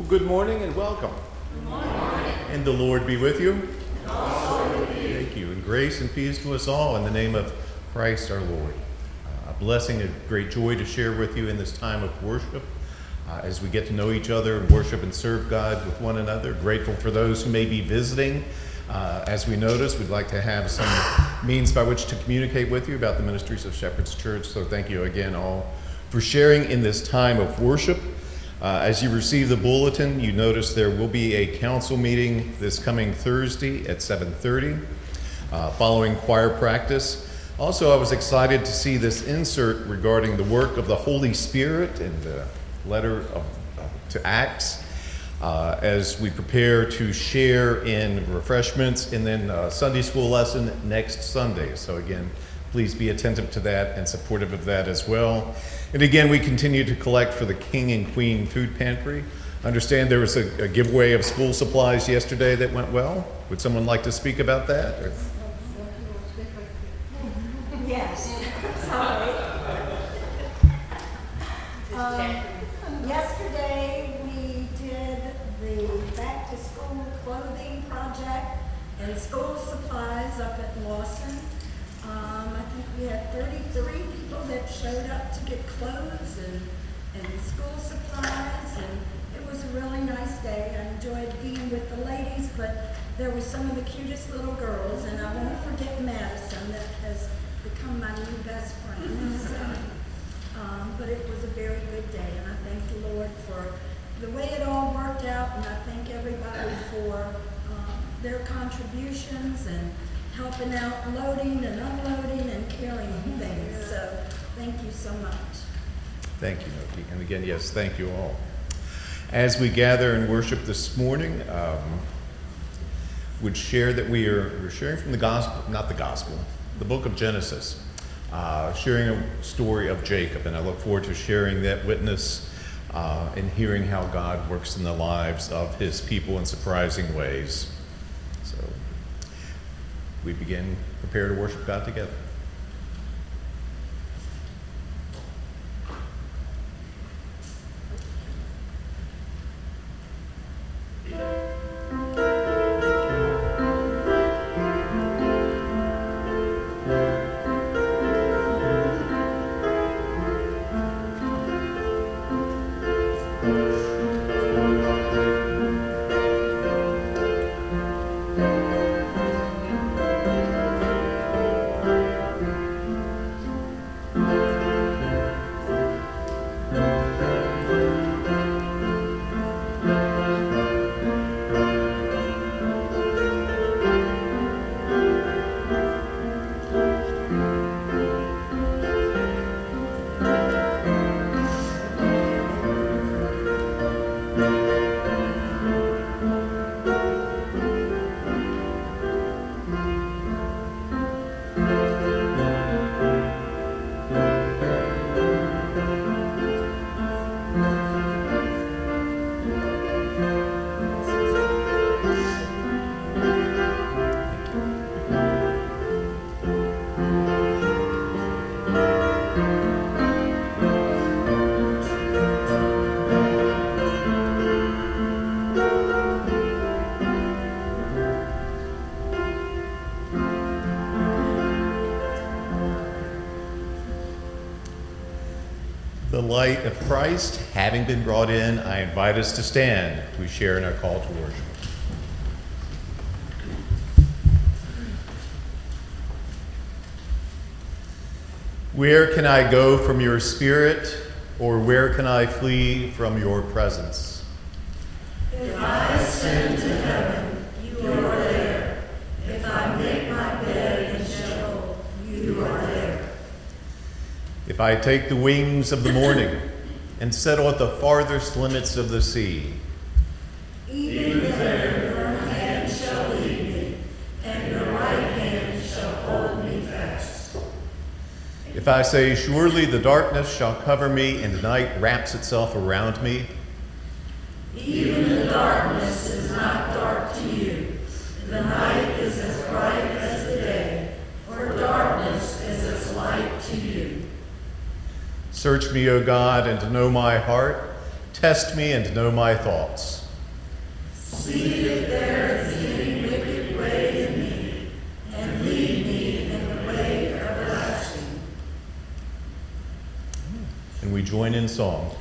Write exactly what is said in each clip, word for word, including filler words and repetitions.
Well, good morning and welcome. Good morning. And the Lord be with you. And also with you. Thank you. And grace and peace to us all in the name of Christ our Lord. Uh, a blessing, a great joy to share with you in this time of worship uh, as we get to know each other and worship and serve God with one another. Grateful for those who may be visiting. Uh, as we notice, we'd like to have some means by which to communicate with you about the ministries of Shepherd's Church. So thank you again all for sharing in this time of worship. Uh, as you receive the bulletin, you notice there will be a council meeting this coming Thursday at seven thirty, uh, following choir practice. Also, I was excited to see this insert regarding the work of the Holy Spirit in the letter of, uh, to Acts, uh, as we prepare to share in refreshments and then a Sunday school lesson next Sunday. So again, please be attentive to that and supportive of that as well. And again, we continue to collect for the King and Queen Food Pantry. Understand there was a, a giveaway of school supplies yesterday that went well. Would someone like to speak about that? Or? Yes, sorry. Um, yesterday we did the back to school clothing project and school supplies up at Lawson. Um, I think we had thirty-three people that showed up to get clothes and, and school supplies, and it was a really nice day. I enjoyed being with the ladies, but there were some of the cutest little girls, and I won't forget Madison that has become my new best friend. So, um, but it was a very good day, and I thank the Lord for the way it all worked out, and I thank everybody for um, their contributions and helping out loading and unloading and carrying things. So thank you so much. Thank you, Noki. And again, yes, thank you all. As we gather and worship this morning, um, would share that we are we're sharing from the gospel, not the gospel, the book of Genesis, uh, sharing a story of Jacob. And I look forward to sharing that witness uh, and hearing how God works in the lives of his people in surprising ways. So we begin, prepare to worship God together. The light of Christ, having been brought in, I invite us to stand. We share in our call to worship. Where can I go from your spirit, or where can I flee from your presence? If I ascend to heaven, you are there. If I make my bed in Sheol, you are there. If I take the wings of the morning and settle at the farthest limits of the sea, even there your hand shall lead me, and your right hand shall hold me fast. if I say, surely the darkness shall cover me and the night wraps itself around me, even the darkness is not dark to you. The night is as bright as the day, for darkness is as light to you. search me, O God, and to know my heart. Test me and know my thoughts. See if there is any wicked way in me, and lead me in the way everlasting. And we join in song.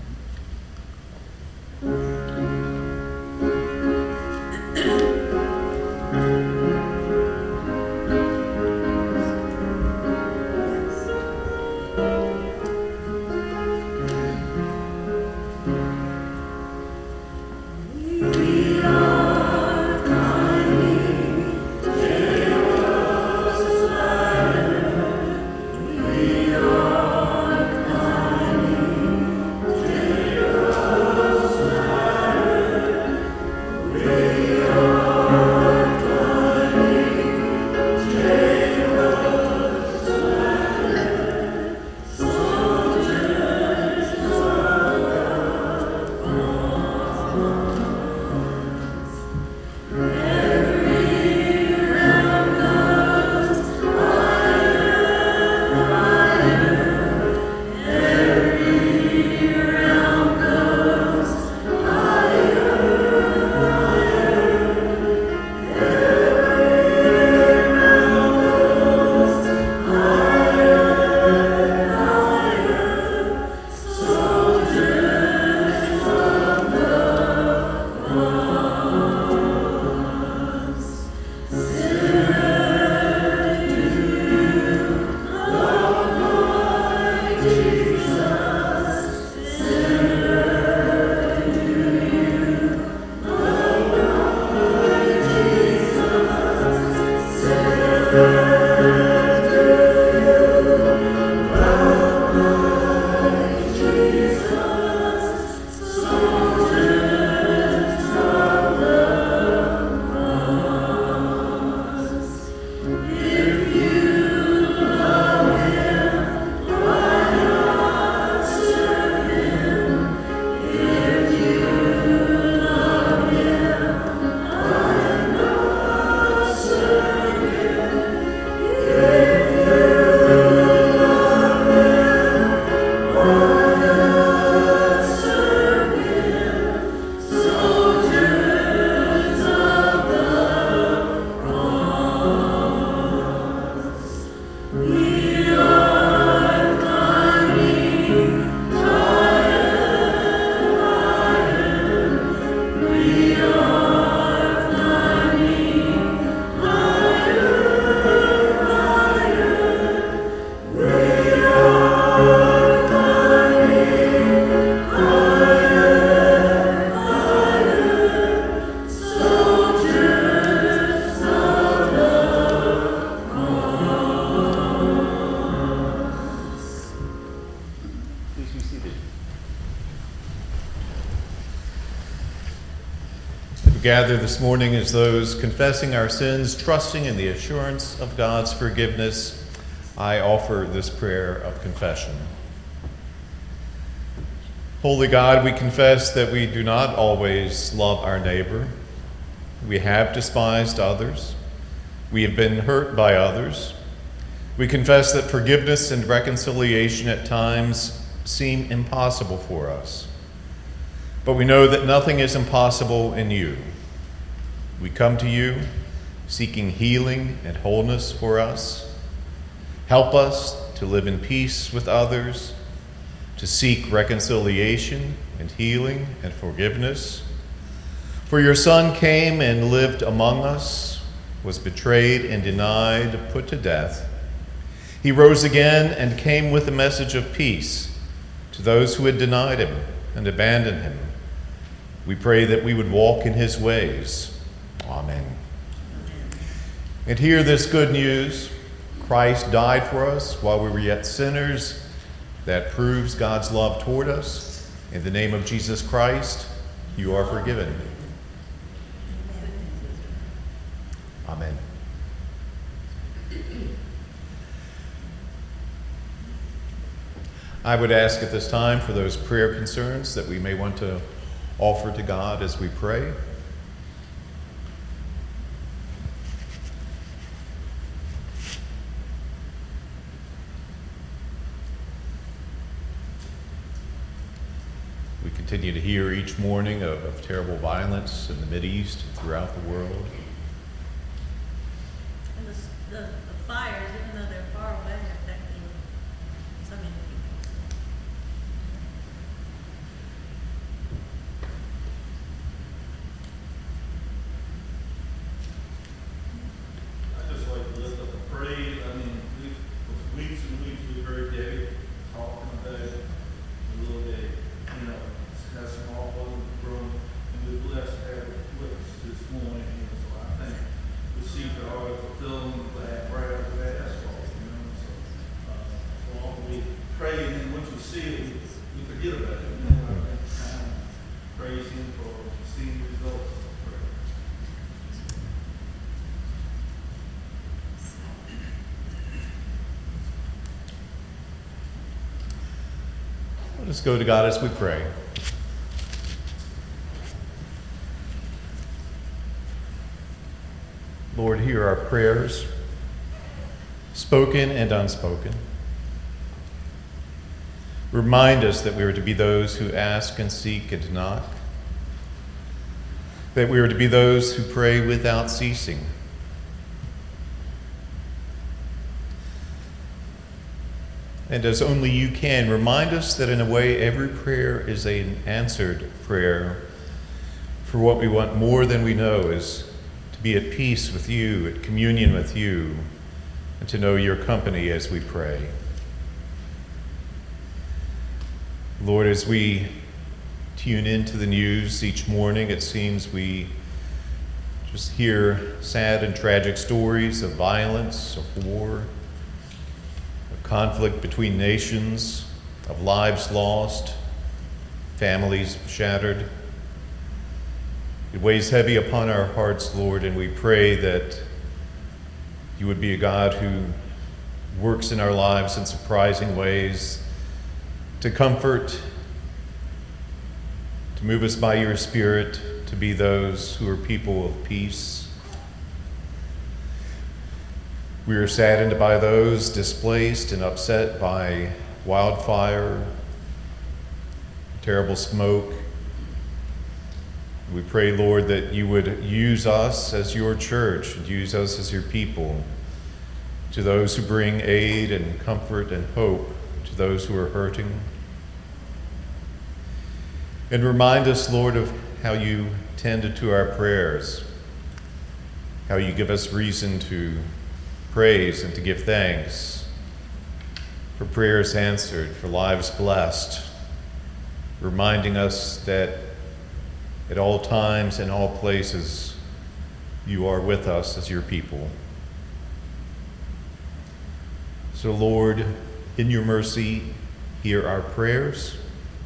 Gather this morning as those confessing our sins, trusting in the assurance of God's forgiveness, I offer this prayer of confession. Holy God, we confess that we do not always love our neighbor. We have despised others. We have been hurt by others. We confess that forgiveness and reconciliation at times seem impossible for us. But we know that nothing is impossible in you. We come to you seeking healing and wholeness for us. Help us to live in peace with others, to seek reconciliation and healing and forgiveness. For your Son came and lived among us, was betrayed and denied, put to death. He rose again and came with a message of peace to those who had denied him and abandoned him. We pray that we would walk in his ways. Amen. And hear this good news. Christ died for us while we were yet sinners. That proves God's love toward us. In the name of Jesus Christ, you are forgiven. Amen. I would ask at this time for those prayer concerns that we may want to offer to God as we pray. We continue to hear each morning of, of terrible violence in the Mideast and throughout the world. And the, s- the, the fires, even though they're far away, are affecting so many people. I just like to lift up a praise. I mean, we've, for weeks and weeks, we've heard Debbie talking about the little day, you know, discussing all over the room. And we're blessed to have a witness this morning. You know, so I think the seats are always fulfilling the brass of asphalt, you know. So, uh, so long as we pray and then once we see it, we, we forget about it. You know, I think it's time to praise Him for seeing the results of the prayer. Let us go to God as we pray. Lord, hear our prayers, spoken and unspoken. Remind us that we are to be those who ask and seek and knock, that we are to be those who pray without ceasing. And as only you can, remind us that in a way every prayer is an answered prayer. For what we want more than we know is to be at peace with you, at communion with you, and to know your company as we pray. Lord, as we tune into the news each morning, it seems we just hear sad and tragic stories of violence, of war, conflict between nations, of lives lost, families shattered. It weighs heavy upon our hearts, Lord, and we pray that you would be a God who works in our lives in surprising ways to comfort, to move us by your Spirit, to be those who are people of peace. We are saddened by those displaced and upset by wildfire, terrible smoke. We pray, Lord, that you would use us as your church, and use us as your people, to those who bring aid and comfort and hope to those who are hurting. And remind us, Lord, of how you tended to our prayers, how you give us reason to praise and to give thanks for prayers answered, for lives blessed, reminding us that at all times and all places you are with us as your people. So, Lord, in your mercy, hear our prayers.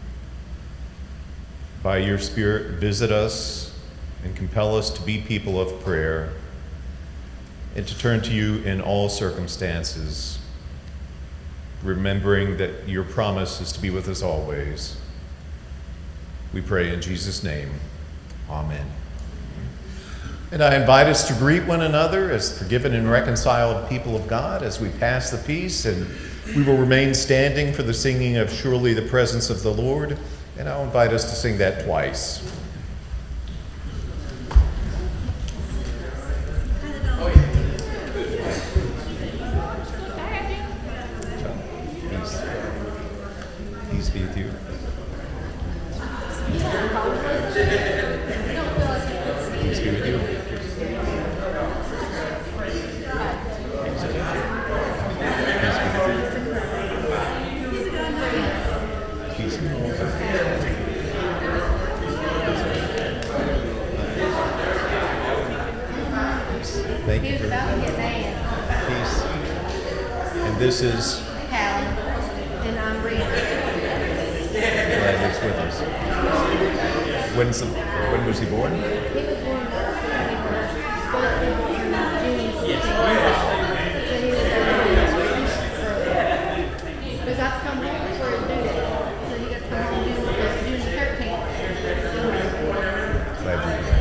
By your Spirit, visit us and compel us to be people of prayer, and to turn to you in all circumstances, remembering that your promise is to be with us always. We pray in Jesus' name. Amen. And I invite us to greet one another as forgiven and reconciled people of God as we pass the peace, and we will remain standing for the singing of Surely the Presence of the Lord, and I'll invite us to sing that twice. Peace be with you. Peace be with you. Peace be with you. Thank you for peace. And this is Callie, and I'm Brianna. glad he's with us. When's the, when was he born? He was born on the twenty-first. Supposed to be born June sixteenth. So he was early. But got to come home before his due date. So he got to come home June, June thirteenth. Glad you're here.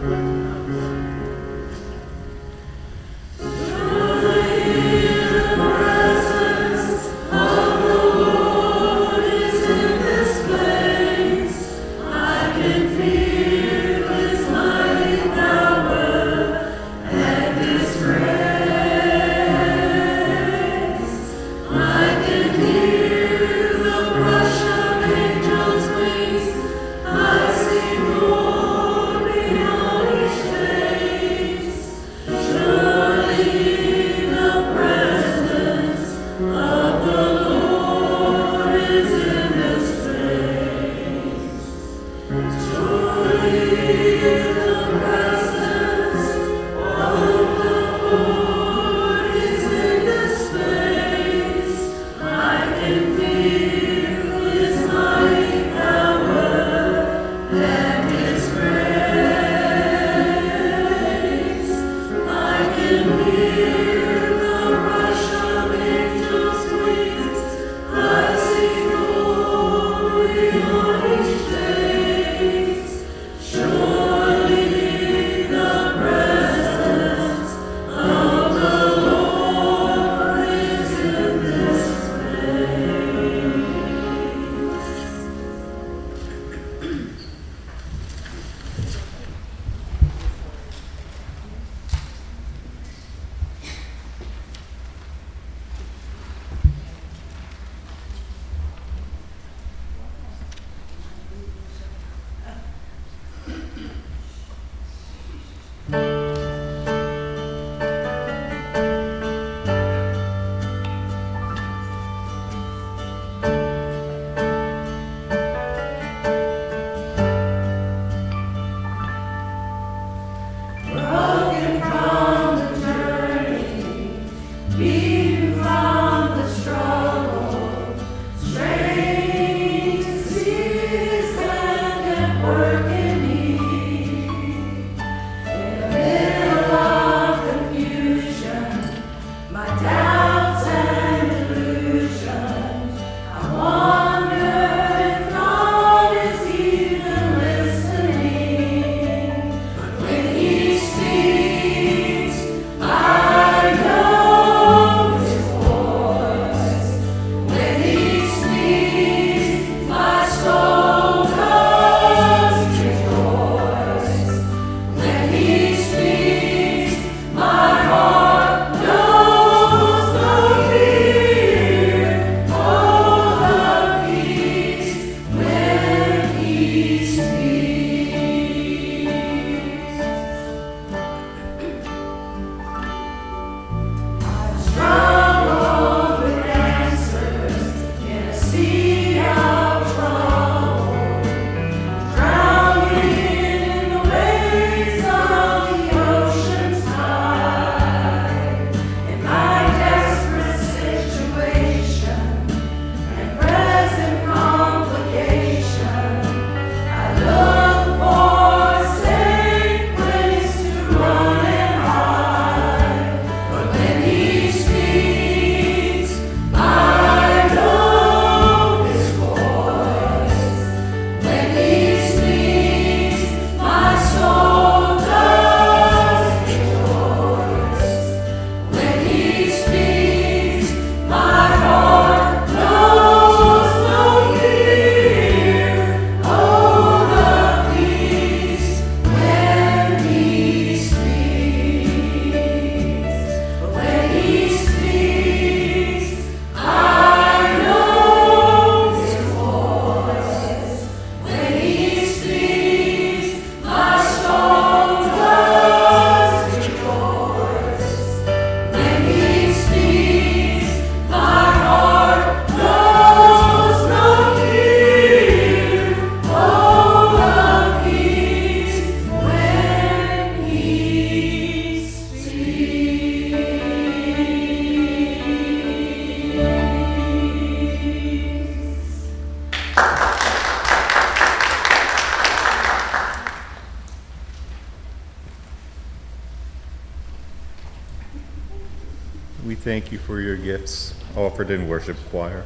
We thank you for your gifts offered in worship choir.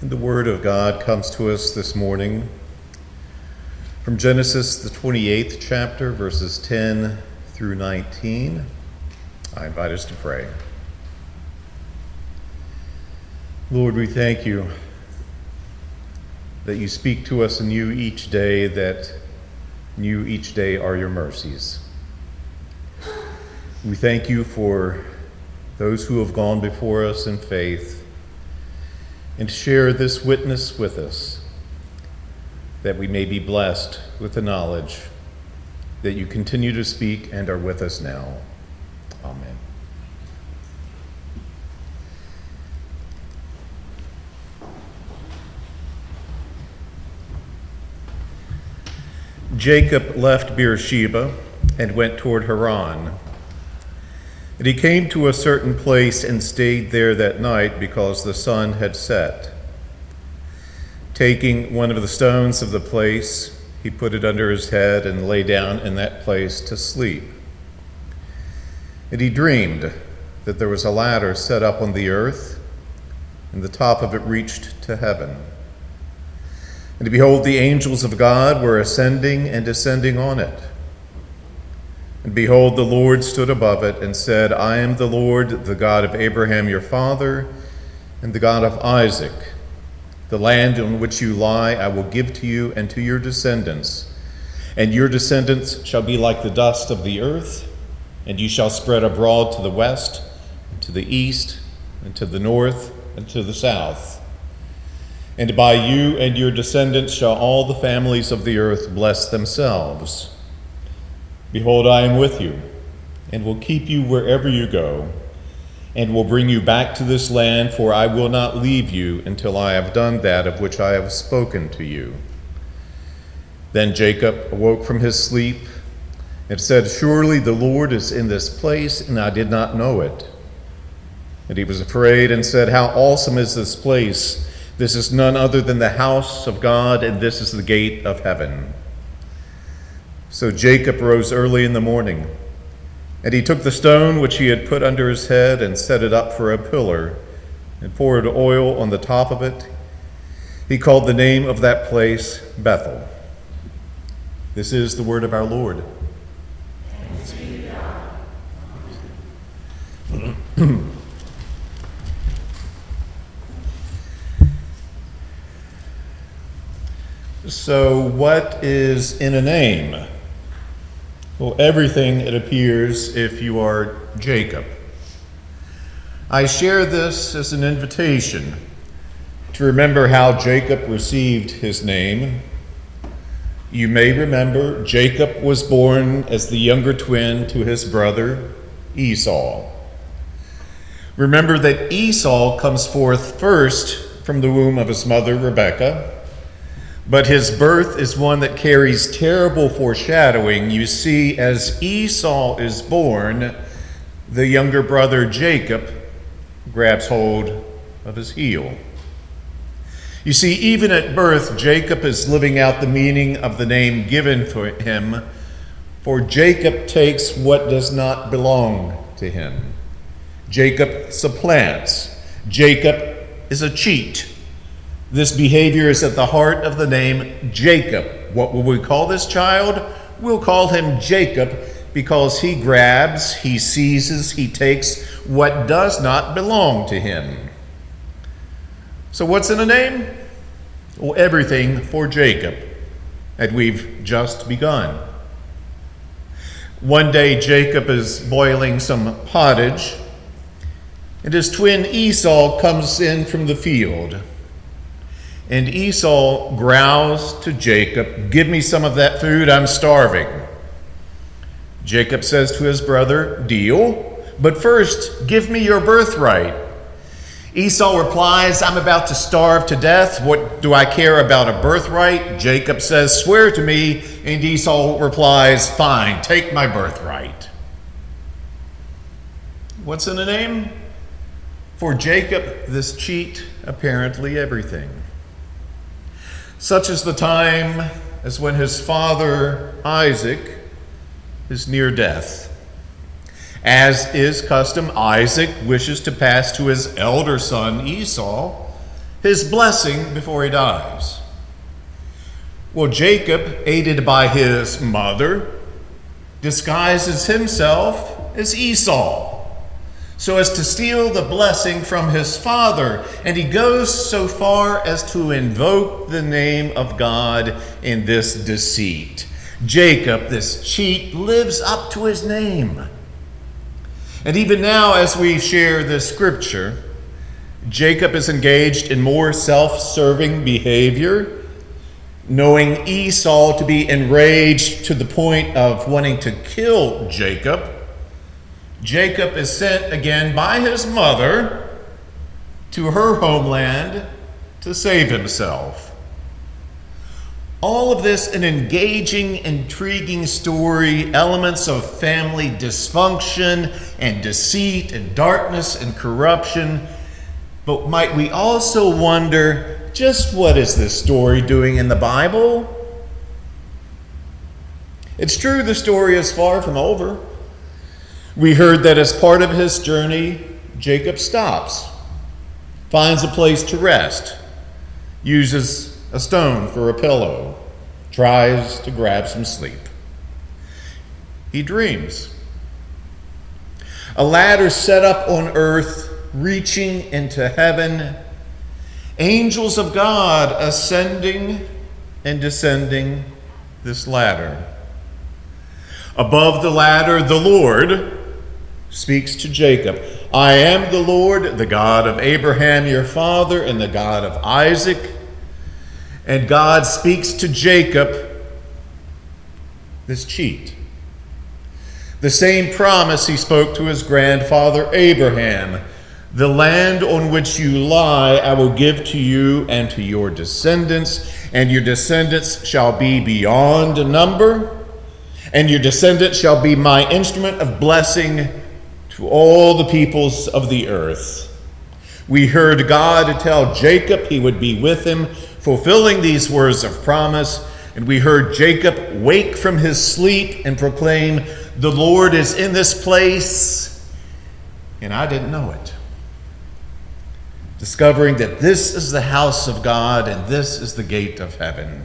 The Word of God comes to us this morning from Genesis, the twenty-eighth chapter, verses ten through nineteen. I invite us to pray. Lord, we thank you that you speak to us anew each day, that new each day are your mercies. We thank you for those who have gone before us in faith and share this witness with us, that we may be blessed with the knowledge that you continue to speak and are with us now. Amen. Jacob left Beersheba and went toward Haran. And he came to a certain place and stayed there that night because the sun had set. Taking one of the stones of the place, he put it under his head and lay down in that place to sleep. And he dreamed that there was a ladder set up on the earth, and the top of it reached to heaven. And behold, the angels of God were ascending and descending on it. And behold, the Lord stood above it and said, I am the Lord, the God of Abraham your father, and the God of Isaac. The land on which you lie I will give to you and to your descendants, and your descendants shall be like the dust of the earth, and you shall spread abroad to the west, and to the east, and to the north, and to the south. And by you and your descendants shall all the families of the earth bless themselves. Behold, I am with you, and will keep you wherever you go, and will bring you back to this land, for I will not leave you until I have done that of which I have spoken to you. Then Jacob awoke from his sleep and said, Surely the Lord is in this place, and I did not know it. And he was afraid and said, How awesome is this place! This is none other than the house of God, and this is the gate of heaven. So Jacob rose early in the morning, and he took the stone which he had put under his head and set it up for a pillar, and poured oil on the top of it. He called the name of that place Bethel. This is the word of our Lord. Thanks be to God. So, what is in a name? Well, everything, it appears, if you are Jacob. I share this as an invitation to remember how Jacob received his name. You may remember Jacob was born as the younger twin to his brother Esau. Remember that Esau comes forth first from the womb of his mother Rebekah. But his birth is one that carries terrible foreshadowing. You see, as Esau is born, the younger brother Jacob grabs hold of his heel. You see, even at birth, Jacob is living out the meaning of the name given for him, for Jacob takes what does not belong to him. Jacob supplants. Jacob is a cheat. This behavior is at the heart of the name Jacob. What will we call this child? We'll call him Jacob because he grabs, he seizes, he takes what does not belong to him. So what's in a name? Well, everything for Jacob. And we've just begun. One day Jacob is boiling some pottage, and his twin Esau comes in from the field. And Esau growls to Jacob, Give me some of that food, I'm starving. Jacob says to his brother, Deal, but first give me your birthright. Esau replies, I'm about to starve to death. What do I care about a birthright? Jacob says, Swear to me. And Esau replies, Fine, take my birthright. What's in a name? For Jacob, this cheat, apparently everything. Such is the time as when his father Isaac is near death. As is custom, Isaac wishes to pass to his elder son Esau his blessing before he dies. Well, Jacob, aided by his mother, disguises himself as Esau, so as to steal the blessing from his father. And he goes so far as to invoke the name of God in this deceit. Jacob, this cheat, lives up to his name. And even now, as we share this scripture, Jacob is engaged in more self-serving behavior, knowing Esau to be enraged to the point of wanting to kill Jacob. Jacob is sent again by his mother to her homeland to save himself. All of this an engaging, intriguing story, elements of family dysfunction and deceit and darkness and corruption. But might we also wonder, just what is this story doing in the Bible? It's true the story is far from over. We heard that as part of his journey, Jacob stops, finds a place to rest, uses a stone for a pillow, tries to grab some sleep. He dreams. A ladder set up on earth, reaching into heaven, angels of God ascending and descending this ladder. Above the ladder, the Lord speaks to Jacob. I am the Lord, the God of Abraham your father, and the God of Isaac. And God speaks to Jacob, this cheat. The same promise he spoke to his grandfather Abraham. The land on which you lie I will give to you and to your descendants, and your descendants shall be beyond number, and your descendants shall be my instrument of blessing to all the peoples of the earth. We heard God tell Jacob he would be with him, fulfilling these words of promise, and we heard Jacob wake from his sleep and proclaim, the Lord is in this place, and I didn't know it. Discovering that this is the house of God and this is the gate of heaven.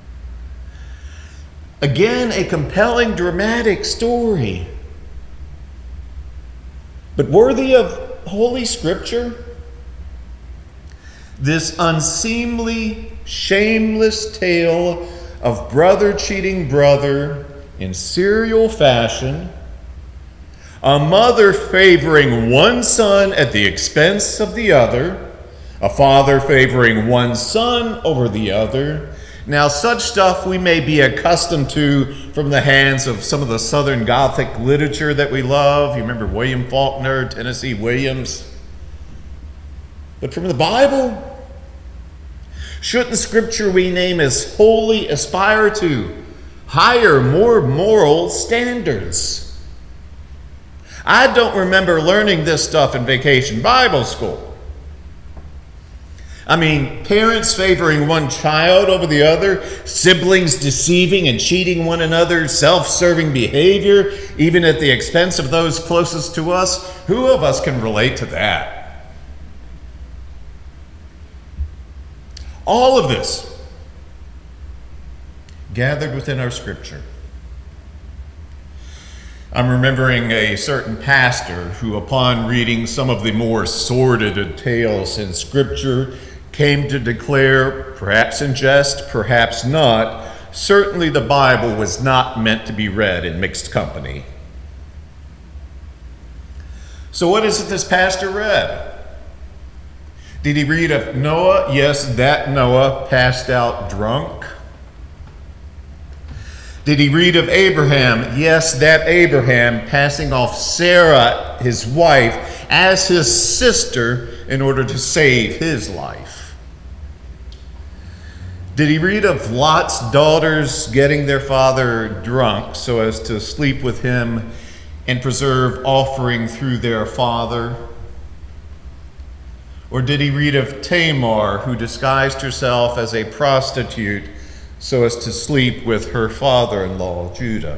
Again, a compelling, dramatic story, but worthy of Holy Scripture. This unseemly, shameless tale of brother cheating brother in serial fashion, a mother favoring one son at the expense of the other, a father favoring one son over the other. Now, such stuff we may be accustomed to from the hands of some of the Southern Gothic literature that we love. You remember William Faulkner, Tennessee Williams. But from the Bible, shouldn't Scripture we name as holy aspire to higher, more moral standards? I don't remember learning this stuff in Vacation Bible School. I mean, parents favoring one child over the other, siblings deceiving and cheating one another, self-serving behavior, even at the expense of those closest to us. Who of us can relate to that? All of this gathered within our scripture. I'm remembering a certain pastor who, upon reading some of the more sordid tales in scripture, came to declare, perhaps in jest, perhaps not, certainly the Bible was not meant to be read in mixed company. So what is it this pastor read? Did he read of Noah? Yes, that Noah passed out drunk. Did he read of Abraham? Yes, that Abraham passing off Sarah, his wife, as his sister in order to save his life. Did he read of Lot's daughters getting their father drunk so as to sleep with him and preserve offering through their father? Or did he read of Tamar, who disguised herself as a prostitute so as to sleep with her father-in-law, Judah?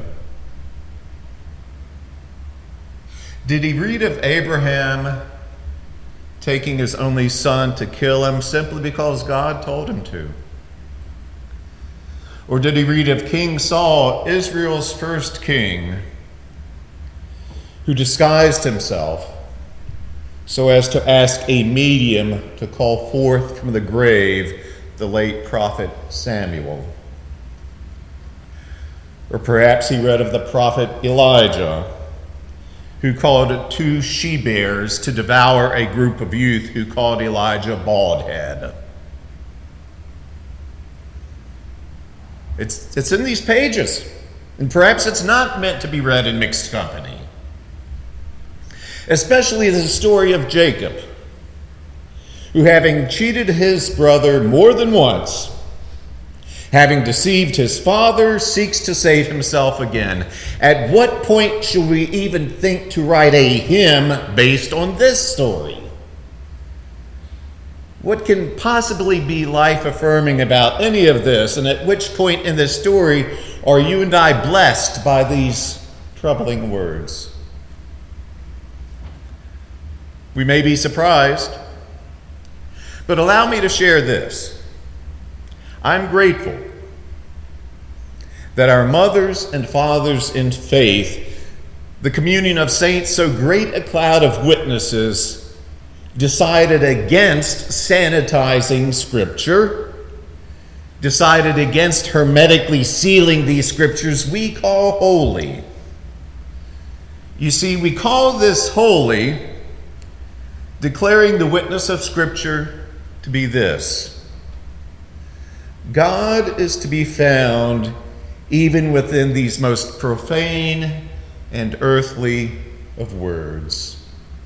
Did he read of Abraham taking his only son to kill him simply because God told him to? Or did he read of King Saul, Israel's first king, who disguised himself so as to ask a medium to call forth from the grave the late prophet Samuel? Or perhaps he read of the prophet Elijah, who called two she-bears to devour a group of youth who called Elijah baldhead. It's, it's in these pages, and perhaps it's not meant to be read in mixed company. Especially the story of Jacob, who, having cheated his brother more than once, having deceived his father, seeks to save himself again. At what point should we even think to write a hymn based on this story? What can possibly be life-affirming about any of this, and at which point in this story are you and I blessed by these troubling words? We may be surprised, but allow me to share this. I'm grateful that our mothers and fathers in faith, the communion of saints, so great a cloud of witnesses, decided against sanitizing Scripture, decided against hermetically sealing these Scriptures we call holy. You see, we call this holy, declaring the witness of Scripture to be this: God is to be found even within these most profane and earthly of words.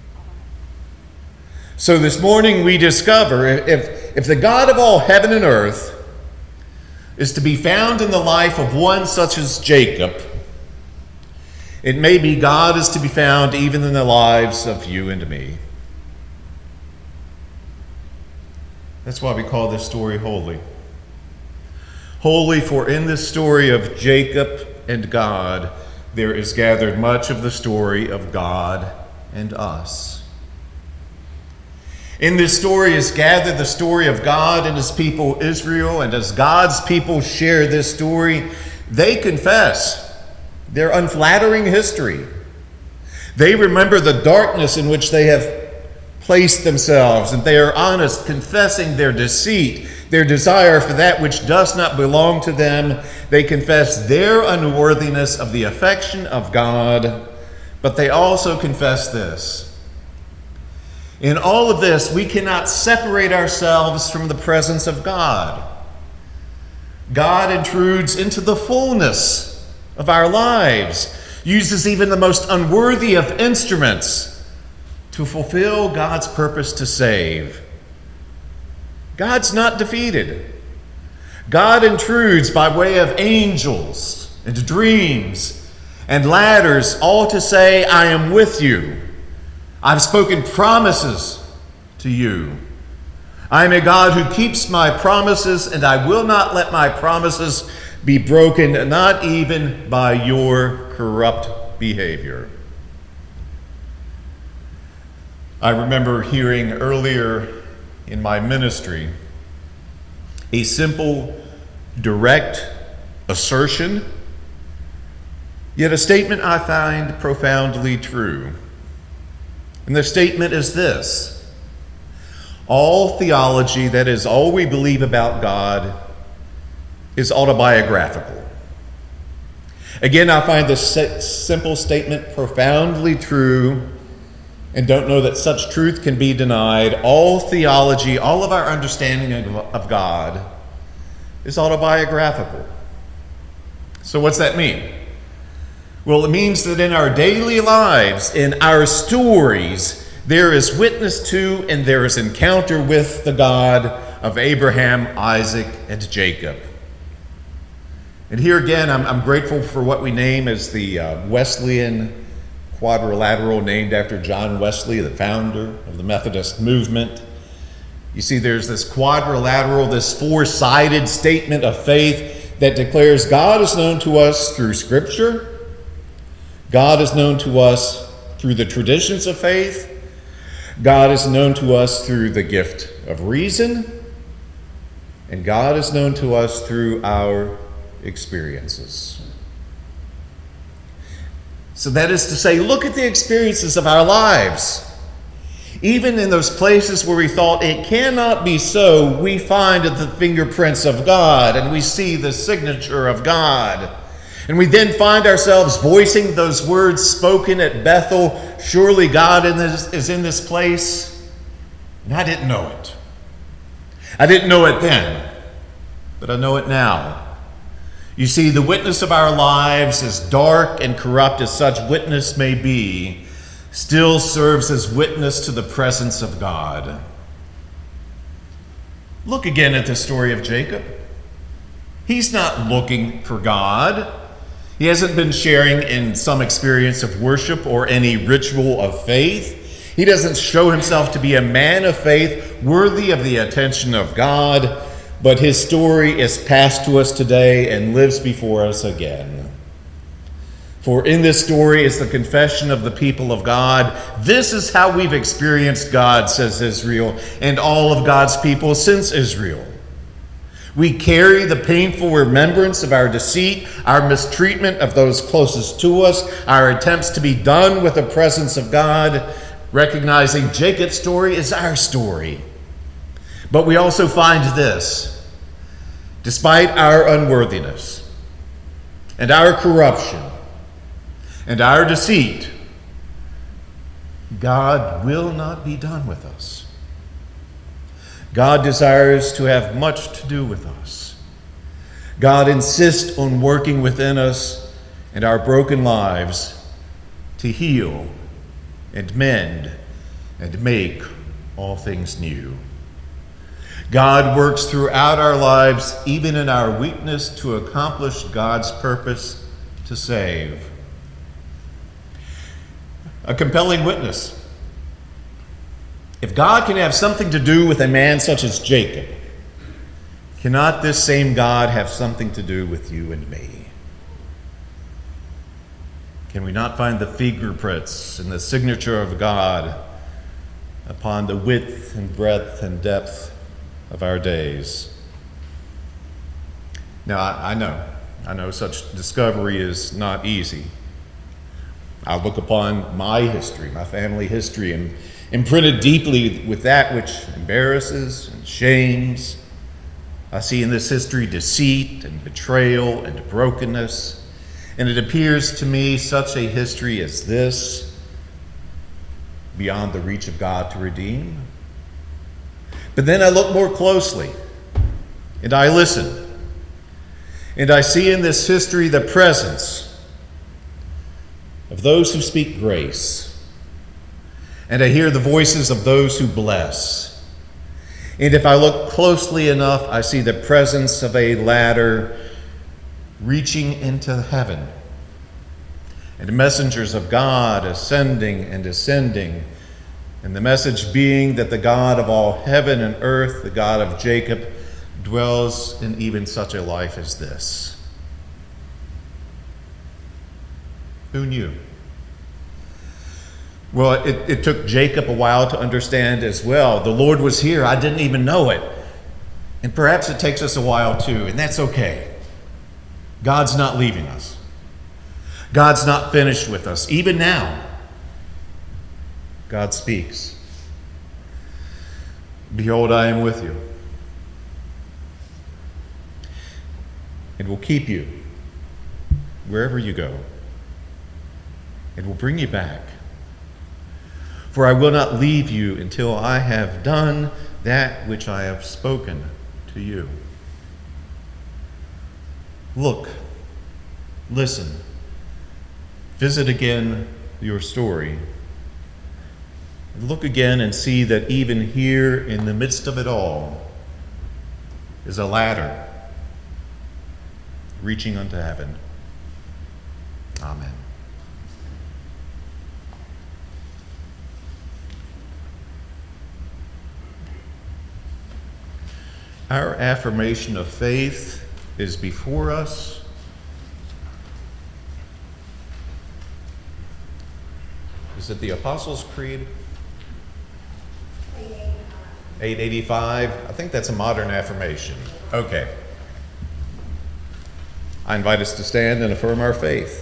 So this morning we discover if, if the God of all heaven and earth is to be found in the life of one such as Jacob, it may be God is to be found even in the lives of you and me. That's why we call this story holy. Holy, for in this story of Jacob and God, there is gathered much of the story of God and us. In this story is gathered the story of God and his people Israel, and as God's people share this story, they confess their unflattering history. They remember the darkness in which they have placed themselves, and they are honest, confessing their deceit, their desire for that which does not belong to them. They confess their unworthiness of the affection of God, but they also confess this: in all of this, we cannot separate ourselves from the presence of God. God intrudes into the fullness of our lives, uses even the most unworthy of instruments to fulfill God's purpose to save. God's not defeated. God intrudes by way of angels and dreams and ladders, all to say, I am with you. I've spoken promises to you. I am a God who keeps my promises, and I will not let my promises be broken, not even by your corrupt behavior. I remember hearing earlier in my ministry a simple, direct assertion, yet a statement I find profoundly true. And the statement is this: all theology, that is, all we believe about God, is autobiographical. Again, I find this simple statement profoundly true, and don't know that such truth can be denied. All theology, all of our understanding of God, is autobiographical. So what's that mean? Well, it means that in our daily lives, in our stories, there is witness to and there is encounter with the God of Abraham, Isaac, and Jacob. And here again, I'm, I'm grateful for what we name as the uh, Wesleyan Quadrilateral, named after John Wesley, the founder of the Methodist movement. You see, there's this quadrilateral, this four-sided statement of faith that declares God is known to us through Scripture, God is known to us through the traditions of faith, God is known to us through the gift of reason, and God is known to us through our experiences. So that is to say, look at the experiences of our lives. Even in those places where we thought it cannot be so, we find the fingerprints of God and we see the signature of God. And we then find ourselves voicing those words spoken at Bethel, surely God in this, is in this place. And I didn't know it. I didn't know it then, but I know it now. You see, the witness of our lives, as dark and corrupt as such witness may be, still serves as witness to the presence of God. Look again at the story of Jacob. He's not looking for God. He hasn't been sharing in some experience of worship or any ritual of faith. He doesn't show himself to be a man of faith worthy of the attention of God, but his story is passed to us today and lives before us again. For in this story is the confession of the people of God. This is how we've experienced God, says Israel, and all of God's people since Israel. We carry the painful remembrance of our deceit, our mistreatment of those closest to us, our attempts to be done with the presence of God, recognizing Jacob's story is our story. But we also find this: despite our unworthiness and our corruption and our deceit, God will not be done with us. God desires to have much to do with us. God insists on working within us and our broken lives to heal and mend and make all things new. God works throughout our lives, even in our weakness, to accomplish God's purpose to save. A compelling witness. If God can have something to do with a man such as Jacob, cannot this same God have something to do with you and me? Can we not find the fingerprints and the signature of God upon the width and breadth and depth of our days? Now, I, I know, I know such discovery is not easy. I look upon my history, my family history, and imprinted deeply with that which embarrasses and shames. I see in this history deceit and betrayal and brokenness, and it appears to me such a history as this, beyond the reach of God to redeem. But then I look more closely, and I listen, and I see in this history the presence of those who speak grace, and I hear the voices of those who bless. And if I look closely enough, I see the presence of a ladder reaching into heaven, and messengers of God ascending and descending, and the message being that the God of all heaven and earth, the God of Jacob, dwells in even such a life as this. Who knew? Well, it, it took Jacob a while to understand as well. The Lord was here. I didn't even know it. And perhaps it takes us a while too, and that's okay. God's not leaving us. God's not finished with us. Even now, God speaks. Behold, I am with you, and will keep you wherever you go, and will bring you back. For I will not leave you until I have done that which I have spoken to you. Look, listen, visit again your story. Look again and see that even here in the midst of it all is a ladder reaching unto heaven. Amen. Our affirmation of faith is before us. Is it the Apostles' Creed? eight eighty-five. I think that's a modern affirmation. Okay. I invite us to stand and affirm our faith.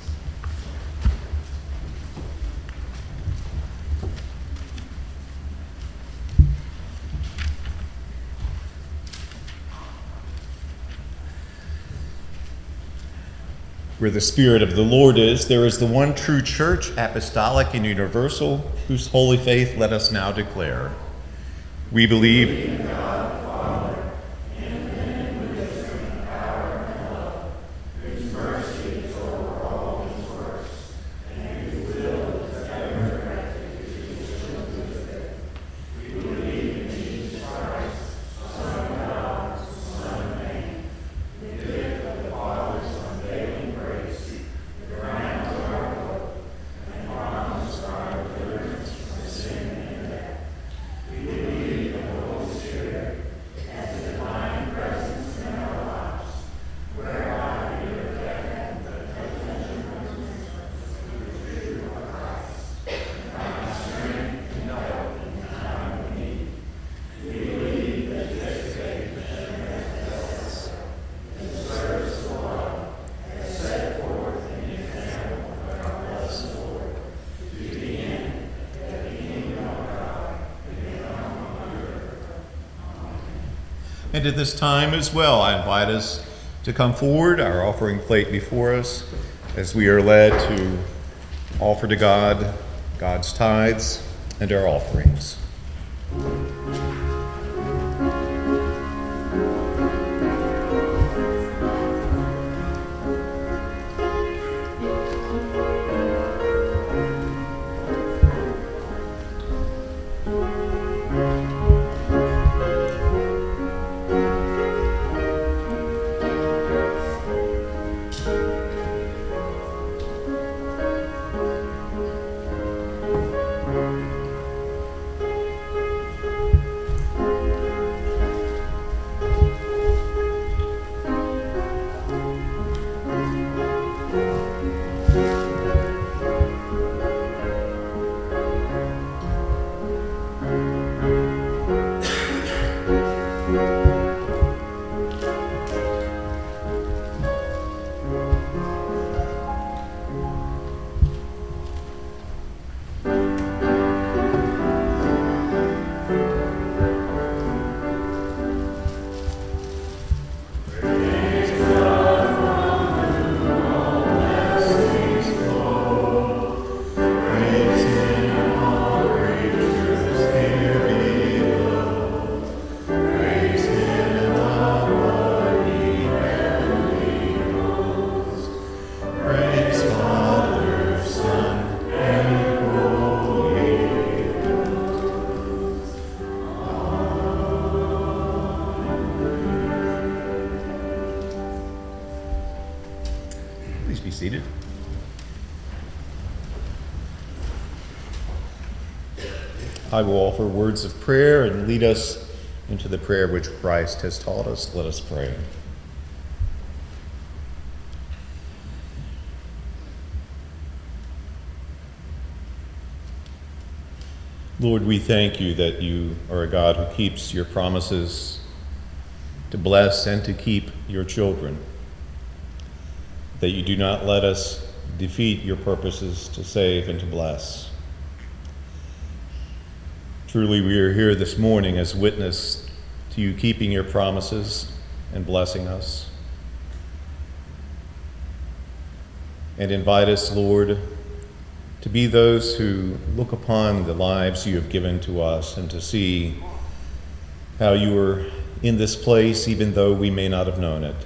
Where the Spirit of the Lord is, there is the one true church, apostolic and universal, whose holy faith let us now declare. We believe in God, the Father, infinite wisdom and power and love, whose mercy is over all his works, and whose will is ever directed to his children's good. We believe in Jesus Christ, Son of God, Son of Man, the gift of the Father's unveiling grace, the ground of our hope, and promise of our deliverance from sin and death. We believe in the Holy Spirit as a divine presence in our lives, whereby we are kept in the protection of the Spirit of Christ, and find strength and help in time of need. We believe that this faith manifests and serves the Lord, as set forth in the example of our blessed Lord, to begin that the kingdom of God may become on earth. Amen. And at this time as well, I invite us to come forward, our offering plate before us, as we are led to offer to God God's tithes and our offerings. Please be seated. I will offer words of prayer and lead us into the prayer which Christ has taught us. Let us pray. Lord, we thank you that you are a God who keeps your promises to bless and to keep your children, that you do not let us defeat your purposes to save and to bless. Truly, we are here this morning as witness to you keeping your promises and blessing us. And invite us, Lord, to be those who look upon the lives you have given to us and to see how you were in this place even though we may not have known it.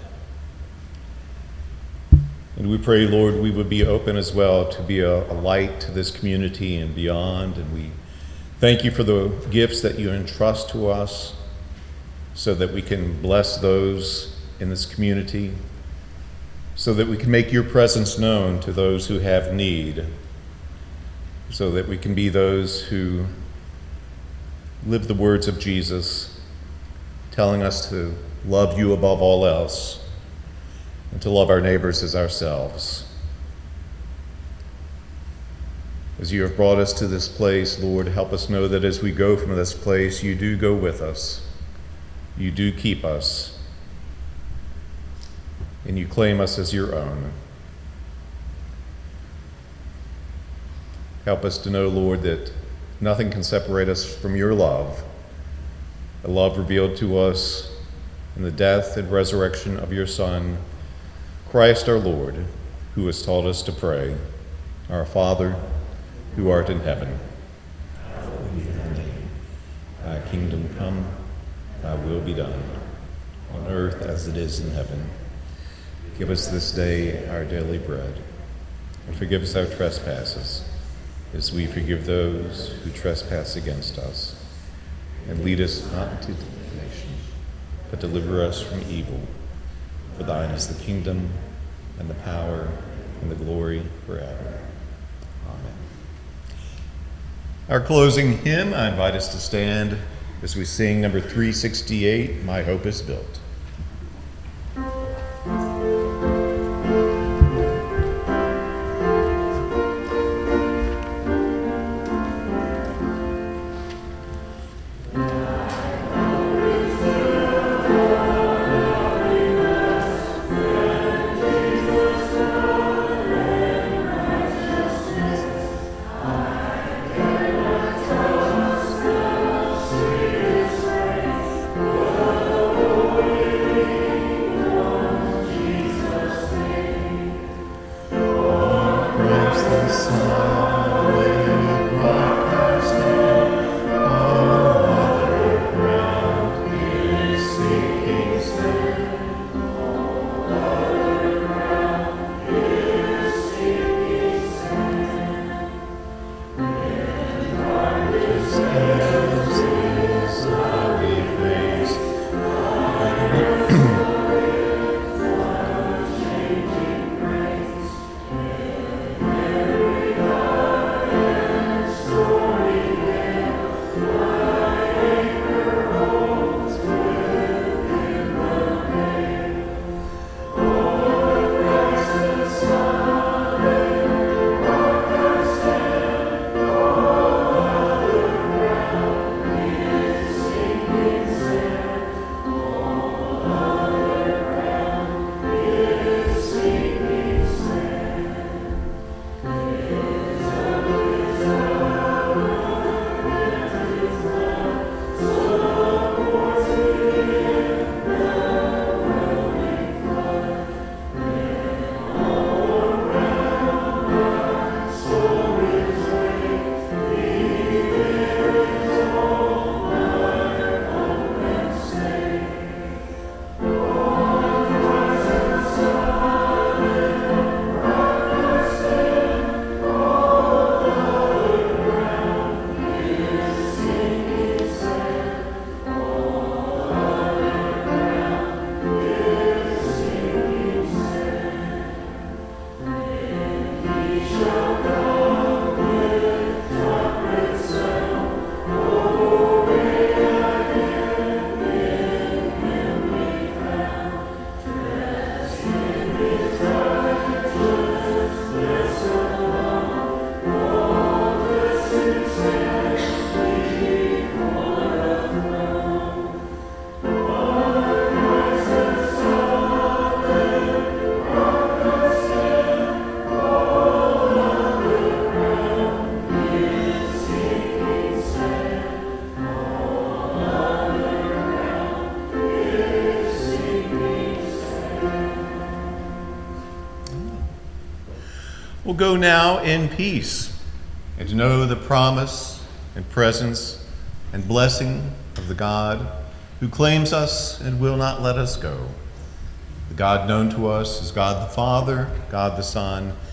And we pray, Lord, we would be open as well to be a, a light to this community and beyond. And we thank you for the gifts that you entrust to us so that we can bless those in this community, so that we can make your presence known to those who have need, so that we can be those who live the words of Jesus, telling us to love you above all else and to love our neighbors as ourselves. As you have brought us to this place, Lord, help us know that as we go from this place, you do go with us. You do keep us. And you claim us as your own. Help us to know, Lord, that nothing can separate us from your love, a love revealed to us in the death and resurrection of your Son, Christ our Lord, who has taught us to pray, Our Father, who art in heaven, hallowed be thy name. Thy kingdom come, thy will be done, on earth as it is in heaven. Give us this day our daily bread, and forgive us our trespasses, as we forgive those who trespass against us. And lead us not into temptation, but deliver us from evil. For thine is the kingdom, and the power, and the glory forever. Amen. Our closing hymn, I invite us to stand as we sing number three sixty-eight, My Hope is Built. We'll go now in peace and to know the promise and presence and blessing of the God who claims us and will not let us go. The God known to us as God the Father, God the Son,